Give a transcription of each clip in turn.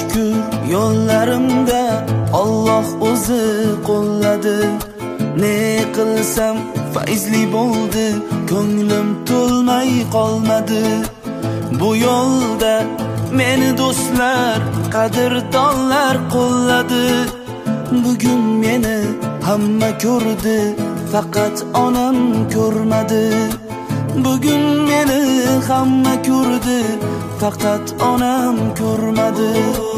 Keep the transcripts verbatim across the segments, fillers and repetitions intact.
shukr yo'llarimda Alloh o'zi qo'lladi. Ne qilsam fayzli bo'ldi, ko'nglim to'lmay qolmadi. Bu yo'lda meni do'stlar, qadrdonlar qo'lladi. Bugun meni hamma ko'rdi, faqat onam ko'rmadi. Bugun meni hamma ko'rdi, faqat onam ko'rmadi.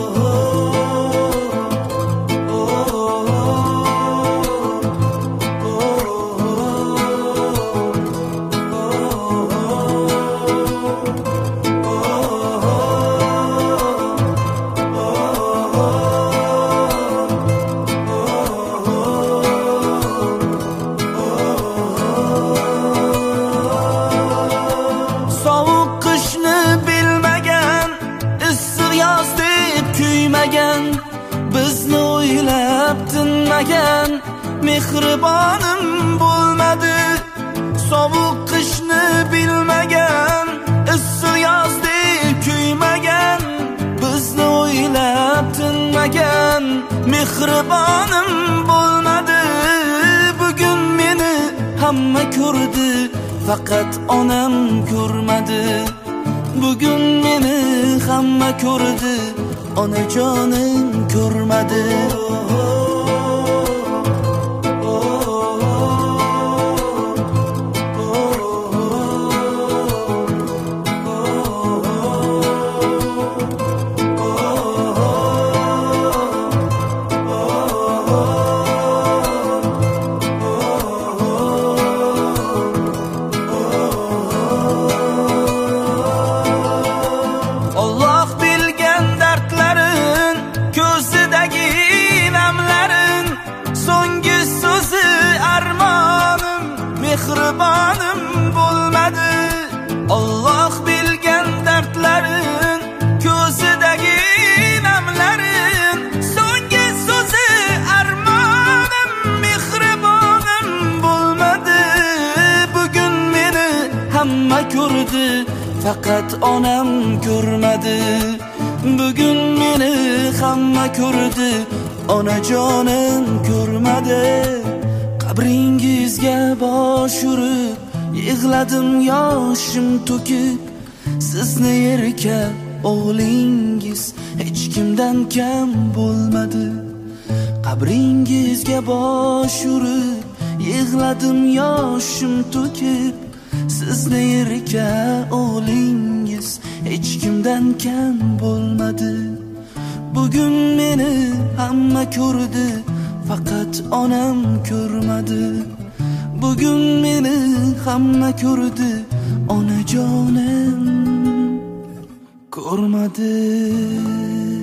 Bizni o'ylab tinmagan mehribonim bo'lmadi. Sovuq qishni bilmagan, issiq yozdek kuymagan, bizni o'ylab tinmagan mehribonim bo'lmadi. Bugun meni hamma ko'rdi, faqat onam ko'rmadi. Bugun meni hamma ko'rdi, onajonim ko'rmadi. Mehribonim bo'lmadi. Alloh bilgan dardlarin, ko'zidagi namlarin, so'nggi so'zi armonim. Mehribonim bo'lmadi. Bugun meni hamma ko'rdi, faqat onam ko'rmadi. Bugun meni hamma ko'rdi, onajonim ko'rmadi. Qabringizga bosh urib yig'ladim yoshim to'kib. Sizni yerga o'g'lingiz hech kimdan kam bo'lmadi. Qabringizga bosh urib yig'ladim yoshim to'kib. Sizni yerga o'g'lingiz hech kimdan kam bo'lmadi. Bugun meni hamma ko'rdi, faqat onam ko'rmadi. Bugun meni hamma ko'rdi, onajonim ko'rmadi.